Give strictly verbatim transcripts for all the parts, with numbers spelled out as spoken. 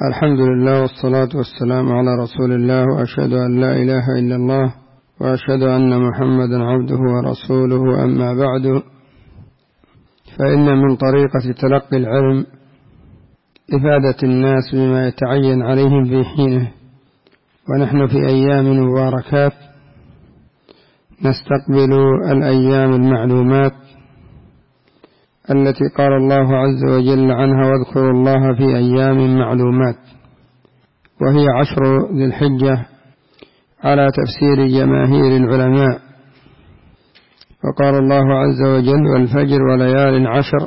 الحمد لله والصلاة والسلام على رسول الله، وأشهد أن لا إله إلا الله، وأشهد أن محمدا عبده ورسوله. أما بعد، فإن من طريقة تلقي العلم إفادة الناس بما يتعين عليهم في حينه، ونحن في أيام مباركات نستقبل الأيام المعلومات التي قال الله عز وجل عنها: واذكروا الله في أيام معلومات، وهي عشر ذي الحجة على تفسير جماهير العلماء. وقال الله عز وجل: والفجر وليال عشر،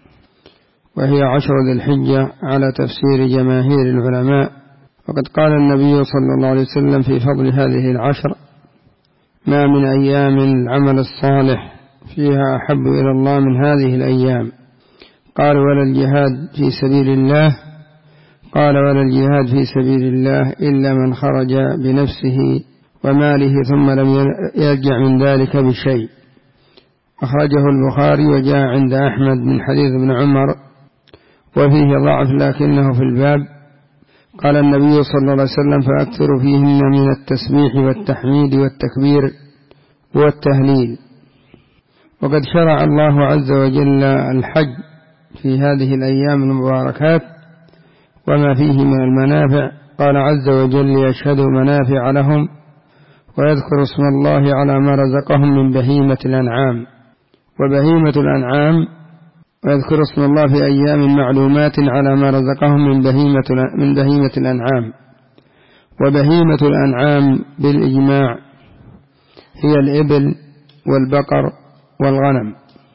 وهي عشر ذي الحجة على تفسير جماهير العلماء. وقد قال النبي صلى الله عليه وسلم في فضل هذه العشر: ما من أيام العمل الصالح فيها أحب إلى الله من هذه الأيام. قال: ولا الجهاد في سبيل الله؟ قال: ولا الجهاد في سبيل الله إلا من خرج بنفسه وماله ثم لم يرجع من ذلك بشيء. أخرجه البخاري، وجاء عند أحمد من حديث ابن عمر وفيه ضعف لكنه في الباب. قال النبي صلى الله عليه وسلم: فأكثر فيهن من التسبيح والتحميد والتكبير والتهليل. وقد شرع الله عز وجل الحج في هذه الأيام المباركات وما فيه من المنافع. قال عز وجل: يشهد منافع لهم ويذكر اسم الله على ما رزقهم من بهيمة الأنعام. وبهيمة الأنعام، ويذكر اسم الله في أيام معلومات على ما رزقهم من بهيمة, من بهيمة الأنعام. وبهيمة الأنعام بالإجماع هي الإبل والبقر والغنم،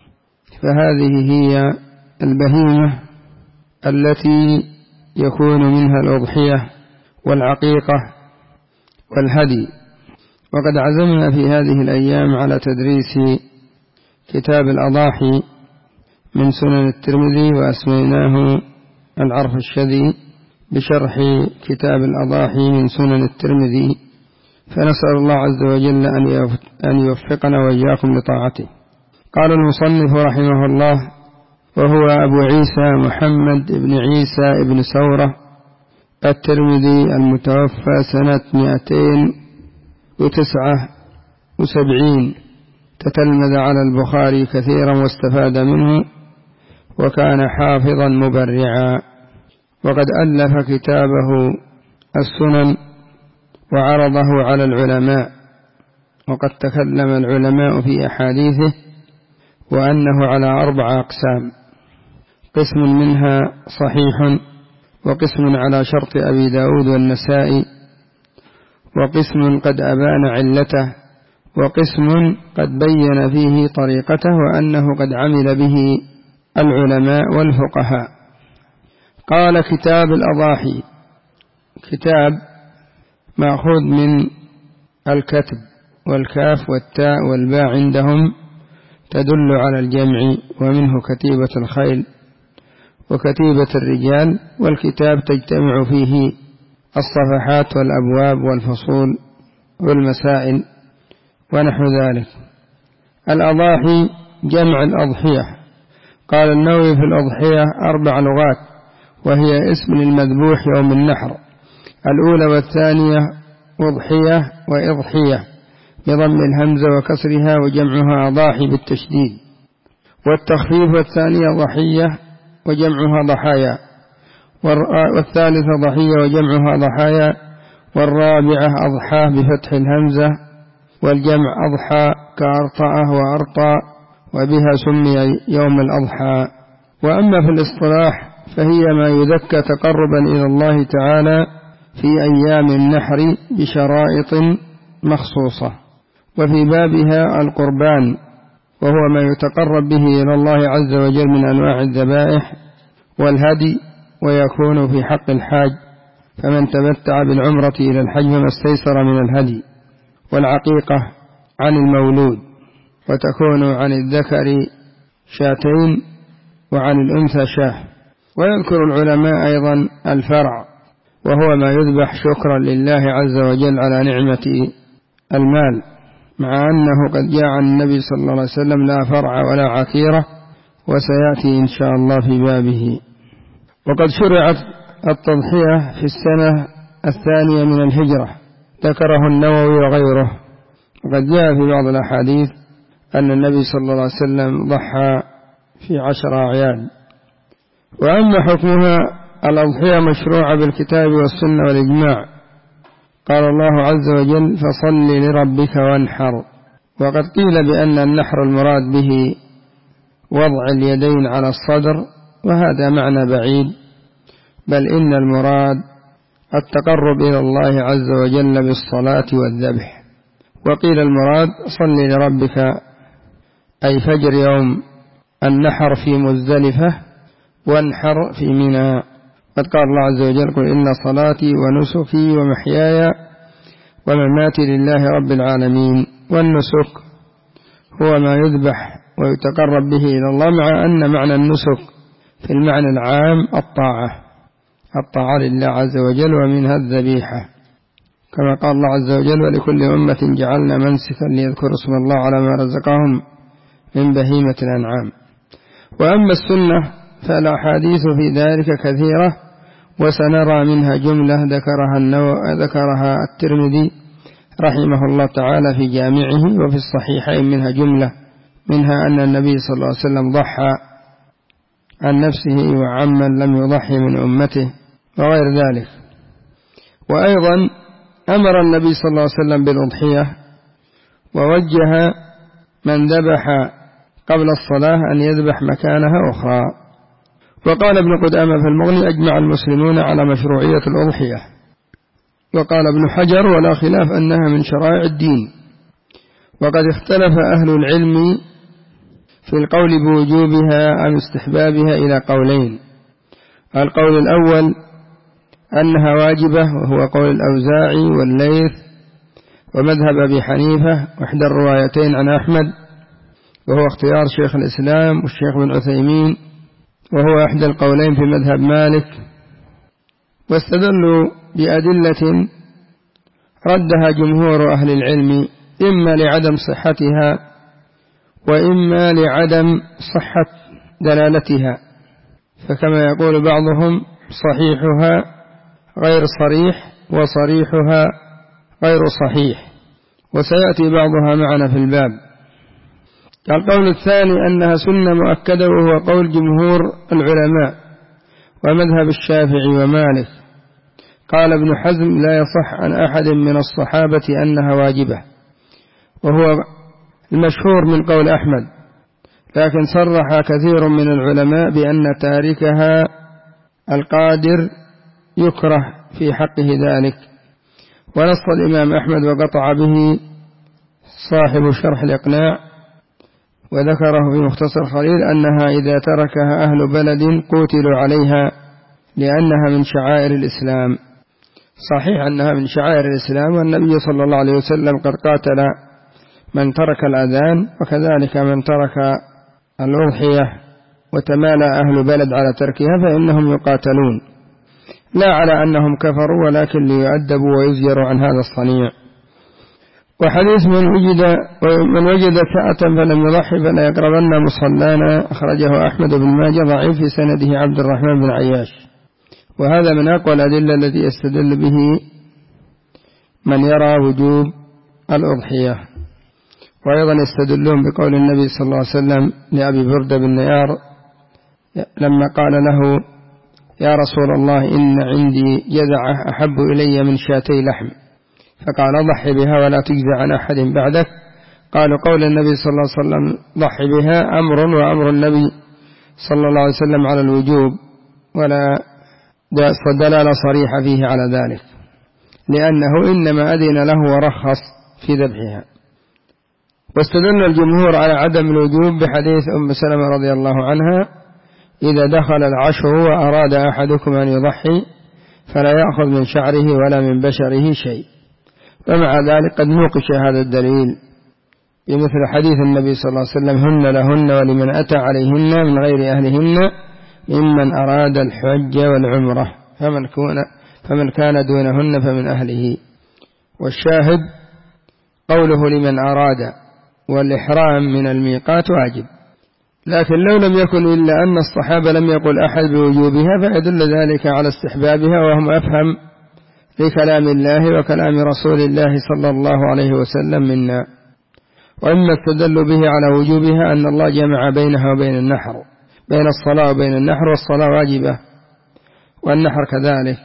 فهذه هي البهيمة التي يكون منها الأضحية والعقيقة والهدي. وقد عزمنا في هذه الأيام على تدريس كتاب الأضاحي من سنن الترمذي، وأسميناه العرف الشذي بشرح كتاب الأضاحي من سنن الترمذي. فنسأل الله عز وجل أن يوفقنا وإياكم لطاعته. قال المصنف رحمه الله: وهو أبو عيسى محمد بن عيسى بن سورة الترمذي، المتوفى سنة مئتين وتسعة وسبعين، تتلمذ على البخاري كثيرا واستفاد منه، وكان حافظا مبرعا. وقد ألف كتابه السنن وعرضه على العلماء. وقد تكلم العلماء في أحاديثه وأنه على أربع أقسام: قسم منها صحيح، وقسم على شرط أبي داود والنسائي، وقسم قد أبان علته، وقسم قد بين فيه طريقته وأنه قد عمل به العلماء والفقهاء. قال: كتاب الأضاحي. كتاب مأخوذ من الكتب، والكاف والتاء والباء عندهم تدل على الجمع، ومنه كتيبة الخيل وكتيبة الرجال. والكتاب تجتمع فيه الصفحات والأبواب والفصول والمسائل ونحو ذلك. الأضاحي جمع الأضحية. قال النووي في الأضحية أربع لغات، وهي اسم للمذبوح يوم النحر. الأولى والثانية أضحية وإضحية بضم الهمزة وكسرها، وجمعها أضاحي بالتشديد. والتخفيف والثانية ضحية وجمعها ضحايا، والثالثة ضحية وجمعها ضحايا، والرابعة أضحى بفتح الهمزة، والجمع أضحى كأرطأة وأرطى، وبها سمي يوم الأضحى. وأما في الاصطلاح فهي ما يذكى تقربا إلى الله تعالى في أيام النحر بشرائط مخصوصة. وفي بابها القربان، وهو ما يتقرب به إلى الله عز وجل من أنواع الذبائح والهدي، ويكون في حق الحاج، فمن تمتع بالعمرة إلى الحج فما استيسر من الهدي. والعقيقة عن المولود، وتكون عن الذكر شاتين وعن الأنثى شاه. ويذكر العلماء أيضا الفرع، وهو ما يذبح شكرا لله عز وجل على نعمة المال، مع أنه قد جاء عن النبي صلى الله عليه وسلم: لا فرع ولا عكيرة، وسيأتي إن شاء الله في بابه. وقد شرعت التضحية في السنة الثانية من الهجرة، ذكره النووي وغيره. وقد جاء في بعض الأحاديث أن النبي صلى الله عليه وسلم ضحى في عشر أعياد. وأما حكمها، الأضحية مشروعة بالكتاب والسنة والإجماع. قال الله عز وجل: فصل لربك وانحر. وقد قيل بأن النحر المراد به وضع اليدين على الصدر، وهذا معنى بعيد، بل إن المراد التقرب إلى الله عز وجل بالصلاة والذبح. وقيل المراد صل لربك أي فجر يوم النحر في مزدلفة وانحر في منى. قد قال الله عز وجل: قل إن صلاتي ونسكي ومحياي ومماتي لله رب العالمين. والنسك هو ما يذبح ويتقرب به إلى الله، مع أن معنى النسك في المعنى العام الطاعة الطاعة لله عز وجل، ومنها الذبيحة، كما قال الله عز وجل: ولكل أمة جعلنا منسكا ليذكروا اسم الله على ما رزقهم من بهيمة الأنعام. وأما السنة فالأحاديث في ذلك كثيرة، وسنرى منها جملة ذكرها, النو... ذكرها الترمذي رحمه الله تعالى في جامعه، وفي الصحيحين منها جملة، منها أن النبي صلى الله عليه وسلم ضحى عن نفسه وعمن لم يضحي من أمته وغير ذلك. وأيضا أمر النبي صلى الله عليه وسلم بالأضحية، ووجه من ذبح قبل الصلاة أن يذبح مكانها أخرى. وقال ابن قدامة في المغني: أجمع المسلمون على مشروعية الأضحية. وقال ابن حجر: ولا خلاف أنها من شرائع الدين. وقد اختلف أهل العلم في القول بوجوبها أم استحبابها إلى قولين. القول الأول أنها واجبة، وهو قول الأوزاعي والليث ومذهب أبي حنيفة، وإحدى الروايتين عن أحمد، وهو اختيار شيخ الإسلام والشيخ بن عثيمين، وهو إحدى القولين في مذهب مالك. واستدلوا بأدلة ردها جمهور أهل العلم، إما لعدم صحتها وإما لعدم صحة دلالتها. فكما يقول بعضهم: صحيحها غير صريح وصريحها غير صحيح، وسيأتي بعضها معنا في الباب. القول الثاني أنها سنة مؤكدة، وهو قول جمهور العلماء ومذهب الشافعي ومالك. قال ابن حزم: لا يصح عن أحد من الصحابة أنها واجبة، وهو المشهور من قول أحمد، لكن صرح كثير من العلماء بأن تاركها القادر يكره في حقه ذلك. ونص الإمام أحمد وقطع به صاحب شرح الإقناع، وذكره في مختصر خليل أنها إذا تركها أهل بلد قوتلوا عليها لأنها من شعائر الإسلام. صحيح أنها من شعائر الإسلام، والنبي صلى الله عليه وسلم قد قاتل من ترك الأذان، وكذلك من ترك الأضحية وتمالى أهل بلد على تركها فإنهم يقاتلون، لا على أنهم كفروا، ولكن ليؤدبوا ويزجروا عن هذا الصنيع. وحديث من وجد من وجد شاة فلم يضحي فلا يقربن مصلانا، أخرجه أحمد بن ماجه، ضعيف في سنده عبد الرحمن بن عياش. وهذا من أقوى الأدلة التي يستدل به من يرى وجوب الأضحية. وأيضا يستدلون بقول النبي صلى الله عليه وسلم لأبي بردة بن نيار لما قال له: يا رسول الله، إن عندي جذعة أحب إلي من شاتي لحم، فقال: ضحي بها ولا تجزع عن أحد بعدك. قالوا: قول النبي صلى الله عليه وسلم ضحي بها أمر، وأمر النبي صلى الله عليه وسلم على الوجوب، ولا دلالة صريحة فيه على ذلك، لأنه إنما أذن له ورخص في ذبحها. واستدل الجمهور على عدم الوجوب بحديث أم سلمة رضي الله عنها: إذا دخل العشر وأراد أحدكم أن يضحي فلا يأخذ من شعره ولا من بشره شيء. ومع ذلك قد نوقش هذا الدليل بمثل حديث النبي صلى الله عليه وسلم: هن لهن ولمن أتى عليهن من غير أهلهن ممن أراد الحج والعمرة، فمن, فمن كان دونهن فمن أهله. والشاهد قوله لمن أراد، والإحرام من الميقات واجب، لكن لو لم يكن إلا أن الصحابة لم يقل أحد بوجوبها فيدل ذلك على استحبابها، وهم أفهم لكلام الله وكلام رسول الله صلى الله عليه وسلم منا. وإما استدل به على وجوبها أن الله جمع بينها وبين النحر، بين الصلاة وبين النحر، والصلاة واجبة والنحر كذلك.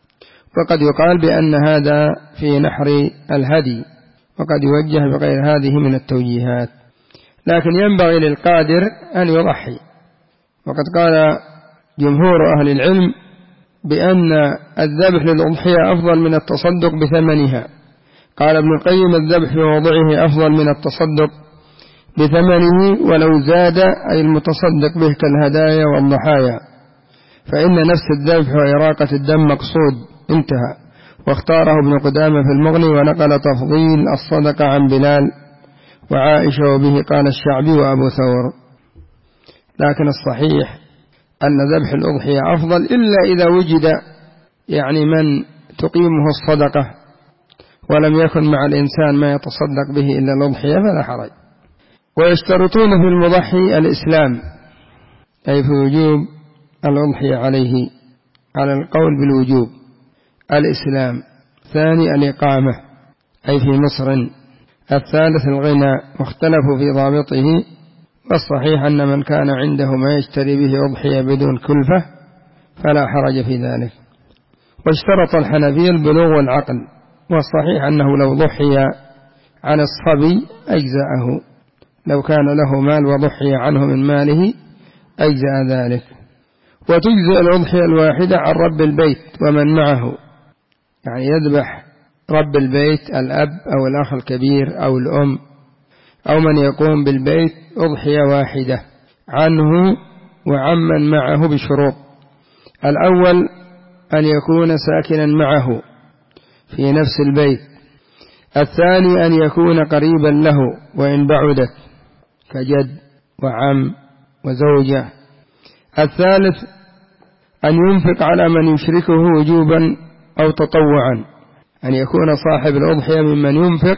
وقد يقال بأن هذا في نحر الهدي، وقد يوجه بغير هذه من التوجيهات، لكن ينبغي للقادر أن يضحي. وقد قال جمهور أهل العلم بأن الذبح للأضحية أفضل من التصدق بثمنها. قال ابن القيم: الذبح في موضعه أفضل من التصدق بثمنه، ولو زاد أي المتصدق به كالهدايا والضحايا، فإن نفس الذبح وإراقة الدم مقصود. انتهى. واختاره ابن قدامة في المغني، ونقل تفضيل الصدقة عن بلال وعائشة، وبه قال الشعبي وأبو ثور. لكن الصحيح أن ذبح الأضحية أفضل، إلا إذا وجد يعني من تقيمه الصدقة ولم يكن مع الإنسان ما يتصدق به إلا الأضحية فلا حرج. ويشترطون في المضحي الإسلام، أي في وجوب الأضحية عليه على القول بالوجوب الإسلام. ثاني الإقامة، أي في مصر. الثالث الغنى، واختلفوا في ضابطه، والصحيح أن من كان عنده ما يشتري به أضحية بدون كلفة فلا حرج في ذلك. واشترط الحنفية البلوغ والعقل، والصحيح أنه لو ضحي عن الصبي أجزأه، لو كان له مال وضحي عنه من ماله أجزأ ذلك. وتجزئ الأضحية الواحدة عن رب البيت ومن معه، يعني يذبح رب البيت الأب أو الأخ الكبير أو الأم أو من يقوم بالبيت أضحية واحدة عنه وعمن معه بشروط: الأول أن يكون ساكنا معه في نفس البيت. الثاني أن يكون قريبا له وإن بعدت، كجد وعم وزوجة. الثالث أن ينفق على من يشركه وجوبا أو تطوعا، أن يكون صاحب الأضحية ممن ينفق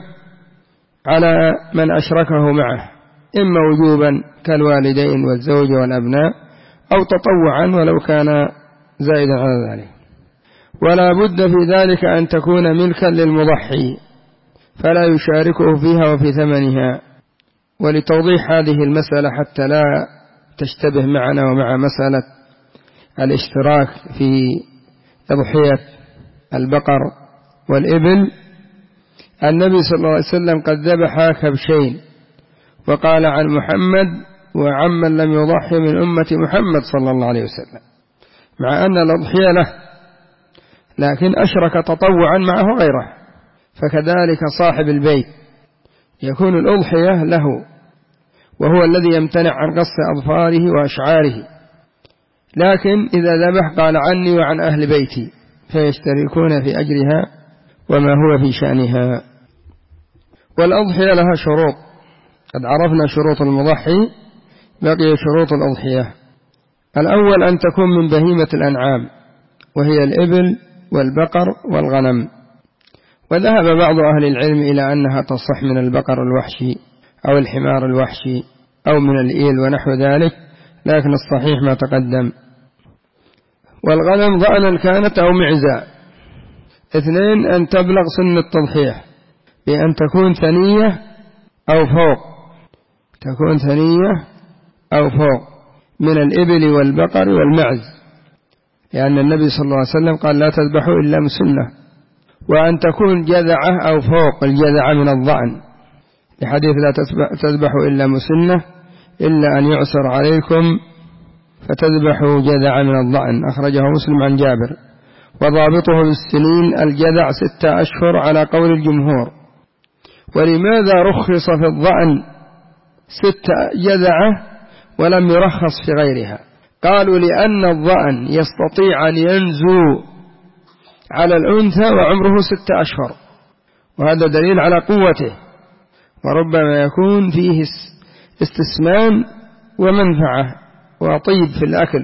على من أشركه معه، إما وجوبا كالوالدين والزوج والأبناء، أو تطوعا ولو كان زائدا على ذلك. ولا بد في ذلك أن تكون ملكا للمضحي فلا يشاركه فيها وفي ثمنها. ولتوضيح هذه المسألة حتى لا تشتبه معنا ومع مسألة الاشتراك في أضحية البقر والإبل، النبي صلى الله عليه وسلم قد ذبح كبشين، وقال عن محمد: وعمن لم يضحي من أمة محمد صلى الله عليه وسلم، مع أن الأضحية له، لكن أشرك تطوعا معه غيره. فكذلك صاحب البيت يكون الأضحية له، وهو الذي يمتنع عن قص أظفاره وأشعاره، لكن إذا ذبح قال: عني وعن أهل بيتي، فيشتركون في أجرها وما هو في شأنها. والأضحية لها شروط، قد عرفنا شروط المضحي، بقي شروط الأضحية. الأول أن تكون من بهيمة الأنعام، وهي الإبل والبقر والغنم. وذهب بعض أهل العلم إلى أنها تصح من البقر الوحشي أو الحمار الوحشي أو من الإيل ونحو ذلك، لكن الصحيح ما تقدم. والغنم ضأنا كانت أو معزا. اثنين أن تبلغ سن التضحية بأن تكون ثنية أو فوق، تكون ثنية أو فوق من الإبل والبقر والمعز، لأن النبي صلى الله عليه وسلم قال: لا تذبحوا إلا مسنة. وأن تكون جذعة أو فوق الجذعة من الضأن، لحديث: لا تذبحوا إلا مسنة إلا أن يعسر عليكم فتذبحوا جذع من الضأن، أخرجه مسلم عن جابر. وضابطه بالسنين الجذع ستة أشهر على قول الجمهور. ولماذا رخص في الضأن ستة جذعة ولم يرخص في غيرها؟ قالوا: لأن الضأن يستطيع أن ينزو على الأنثى وعمره ستة أشهر، وهذا دليل على قوته، وربما يكون فيه استسمان ومنفعة وطيب في الأكل.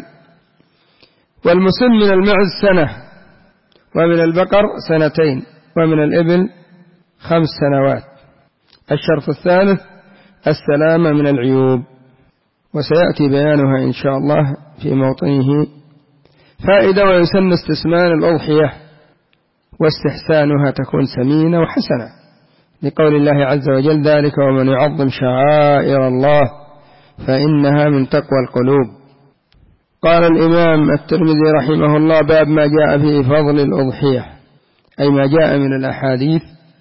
والمسن من المعز سنة، ومن البقر سنتين، ومن الإبل خمس سنوات. الشرط الثالث السلامة من العيوب، وسيأتي بيانها إن شاء الله في موطنه. فائدة: ويسن استسمان الأضحية واستحسانها تكون سمينة وحسنة، لقول الله عز وجل: ذلك ومن يعظم شعائر الله فإنها من تقوى القلوب. قال الإمام الترمذي رحمه الله: باب ما جاء في فضل الأضحية، أي ما جاء من الأحاديث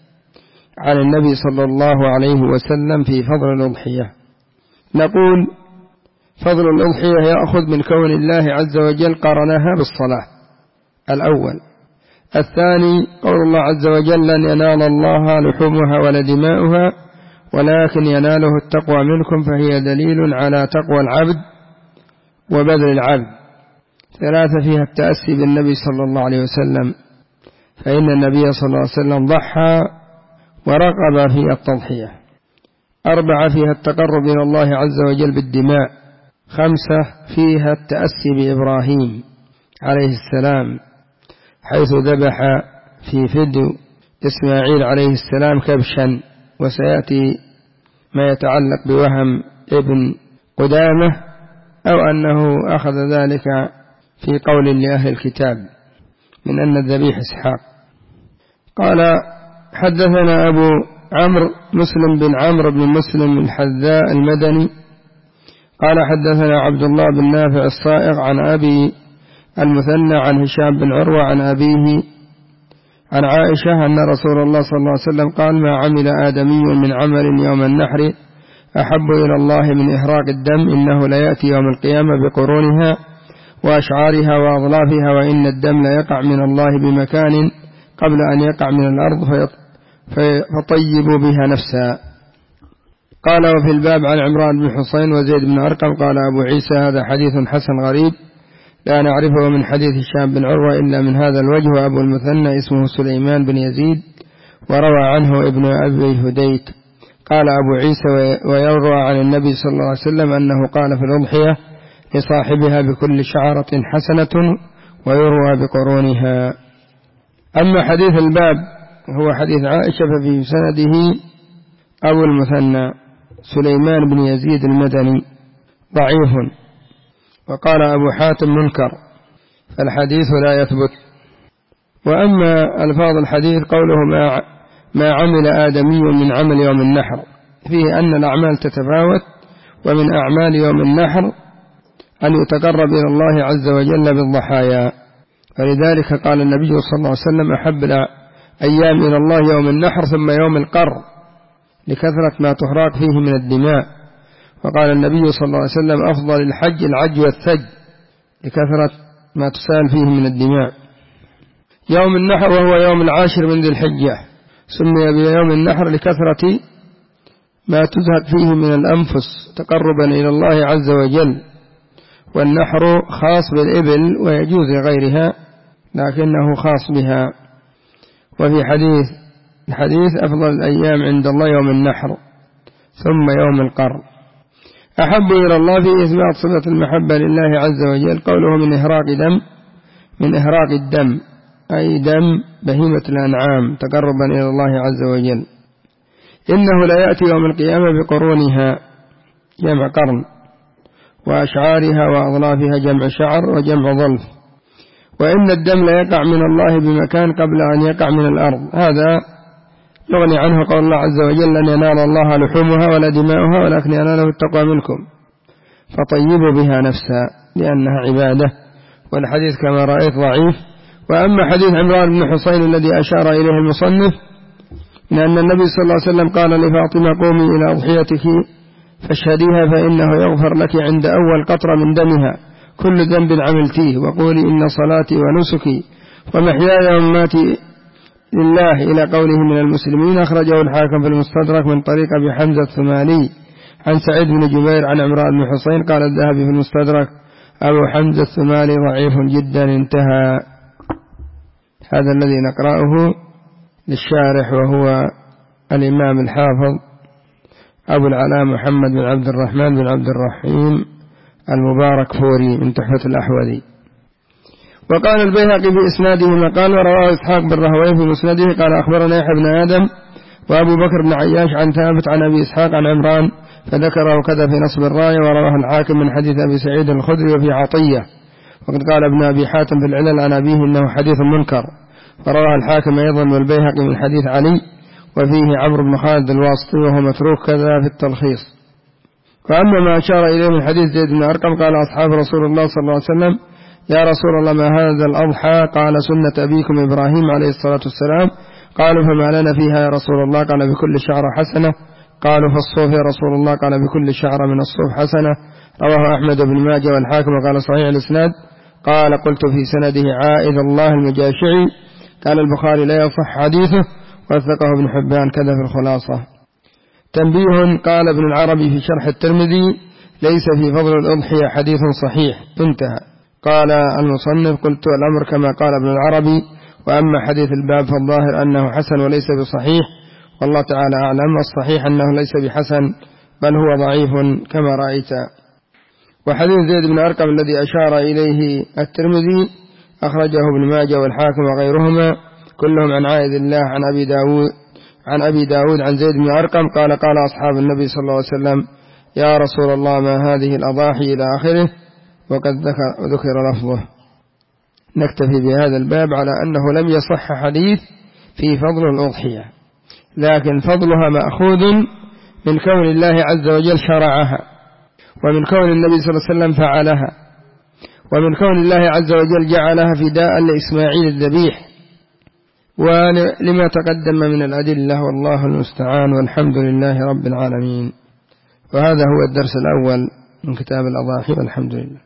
عن النبي صلى الله عليه وسلم في فضل الأضحية. نقول: فضل الأضحية يأخذ من كون الله عز وجل قرنها بالصلاة الأول. الثاني قول الله عز وجل: لن ينال الله لحومها ولا دماؤها ولكن يناله التقوى منكم، فهي دليل على تقوى العبد وبذل العبد. ثلاثة فيها التأسي بالنبي صلى الله عليه وسلم، فإن النبي صلى الله عليه وسلم ضحى ورغب في التضحية. أربعة فيها التقرب إلى الله عز وجل بالدماء. خمسة فيها التأسي بإبراهيم عليه السلام حيث ذبح في فدو إسماعيل عليه السلام كبشا، وسيأتي ما يتعلق بوهم ابن قدامة أو أنه أخذ ذلك في قول لأهل الكتاب من أن الذبيح إسحاق. قال: حدثنا أبو عمرو مسلم بن عمرو بن مسلم الحذاء المدني قال: حدثنا عبد الله بن نافع الصائغ عن أبي المثنى عن هشام بن عروة عن أبيه عن عائشة أن رسول الله صلى الله عليه وسلم قال: ما عمل آدمي من عمل يوم النحر أحب إلى الله من إحراق الدم، إنه لا يأتي يوم القيامة بقرونها وأشعارها وأظلافها، وإن الدم لا يقع من الله بمكان قبل أن يقع من الأرض فطيبوا بها نفسها. قال: وفي الباب عن عمران بن حسين وزيد بن أرقم. قال أبو عيسى: هذا حديث حسن غريب لا نعرفه من حديث هشام بن عروة إلا من هذا الوجه، وأبو المثنى اسمه سليمان بن يزيد وروى عنه ابن أبي هديك. قال أبو عيسى: ويروى عن النبي صلى الله عليه وسلم أنه قال في الأضحية لصاحبها بكل شعرة حسنة ويروى بقرونها. أما حديث الباب هو حديث عائشة ففي سنده أبو المثنى سليمان بن يزيد المدني ضعيف، وقال أبو حاتم منكر، فالحديث لا يثبت. وأما ألفاظ الحديث قوله ما ما عمل آدمي من عمل يوم النحر، فيه أن الأعمال تتفاوت، ومن أعمال يوم النحر أن يتقرب إلى الله عز وجل بالضحايا، فلذلك قال النبي صلى الله عليه وسلم: أحب الأيام إلى الله يوم النحر ثم يوم القر، لكثرة ما تحراق فيه من الدماء. وقال النبي صلى الله عليه وسلم: أفضل الحج العج والثج، لكثرة ما تسال فيه من الدماء. يوم النحر وهو يوم العاشر من ذي الحجة سمي بيوم النحر لكثرة ما تزهد فيه من الأنفس تقربا إلى الله عز وجل، والنحر خاص بالإبل ويجوز غيرها لكنه خاص بها. وفي حديث الحديث: أفضل الأيام عند الله يوم النحر ثم يوم القر. أحب إلى الله في إثبات صفة المحبة لله عز وجل قوله من إهراق دم، من إهراق الدم أي دم بهيمة الأنعام تقربا إلى الله عز وجل. إنه لا يأتي يوم القيامة بقرونها جمع قرن، وأشعارها وأظلافها جمع شعر وجمع ظلف، وإن الدم لا يقع من الله بمكان قبل أن يقع من الأرض. هذا يغني عنه قول الله عز وجل: لن ينال الله لحومها ولا دماؤها ولكن يناله التقوى منكم، فطيبوا بها نفسها لأنها عبادة. والحديث كما رأيت ضعيف. وأما حديث عمران بن حسين الذي أشار إليه المصنف من أن النبي صلى الله عليه وسلم قال لفاطمة: قومي إلى أضحيتك فاشهديها فإنه يغفر لك عند أول قطرة من دمها كل ذنب عملتيه، وقولي إن صلاتي ونسكي ومحياي ومماتي لله إلى قوله من المسلمين. أخرجه الحاكم في المستدرك من طريق أبي حمزة الثمالي عن سعيد بن جبير عن عمران بن حسين. قال الذهبي في المستدرك: أبو حمزة الثمالي ضعيف جدا. انتهى. هذا الذي نقرأه للشارح وهو الإمام الحافظ أبو العلاء محمد بن عبد الرحمن بن عبد الرحيم المبارك فوري من تحفة الأحوذي. وقال البيهقي في إسناده مقال، ورواه إسحاق بن راهويه في مسنده قال: أخبرنا يحيى بن آدم وأبو بكر بن عياش عن ثابت عن أبي إسحاق عن عمران فذكره كذا في نصب الراية، ورواه الحاكم من حديث أبي سعيد الخدري وفي عطية، وقد قال ابن أبي حاتم في العلل عن أبيه إنه حديث منكر، فرواه الحاكم أيضا والبيهقي من حديث علي، وفيه عمرو بن خالد الواسطي وهو متروك كذا في التلخيص. وأما ما أشار إليه من حديث زيد بن أرقم قال أصحاب رسول الله صلى الله عليه وسلم: يا رسول الله ما هذا الأضحى؟ قال: سنة أبيكم إبراهيم عليه الصلاة والسلام. قالوا: فما لنا فيها يا رسول الله؟ قال: بكل شعرة حسنة. قالوا: فالصوف يا رسول الله؟ قال: بكل شعرة من الصوف حسنة. رواه أحمد بن ماجه والحاكم وقال صحيح الإسناد. قال: قلت في سنده عائذ الله المجاشعي. قال البخاري: لا يصح حديثه، وثقه ابن حبان كذا في الخلاصة. تنبيه: قال ابن العربي في شرح الترمذي: ليس في فضل الأضحية حديث صحيح، انتهى. قال المصنف: قلت الأمر كما قال ابن العربي، وأما حديث الباب فالظاهر أنه حسن وليس بصحيح، والله تعالى أعلم. الصحيح أنه ليس بحسن بل هو ضعيف كما رأيت. وحديث زيد بن أرقم الذي أشار إليه الترمذي أخرجه ابن ماجه والحاكم وغيرهما كلهم عن عائذ الله عن أبي داود عن أبي داود عن زيد بن أرقم قال: قال أصحاب النبي صلى الله عليه وسلم: يا رسول الله ما هذه الأضاحي إلى آخره، وقد ذكر, ذكر لفظه. نكتفي بهذا الباب على أنه لم يصح حديث في فضل الأضحية، لكن فضلها مأخوذ من كون الله عز وجل شرعها، ومن كون النبي صلى الله عليه وسلم فعلها، ومن كون الله عز وجل جعلها فداء لإسماعيل الذبيح، ولما تقدم من الأدلة، والله المستعان، والحمد لله رب العالمين. وهذا هو الدرس الأول من كتاب الأضاحي، والحمد لله.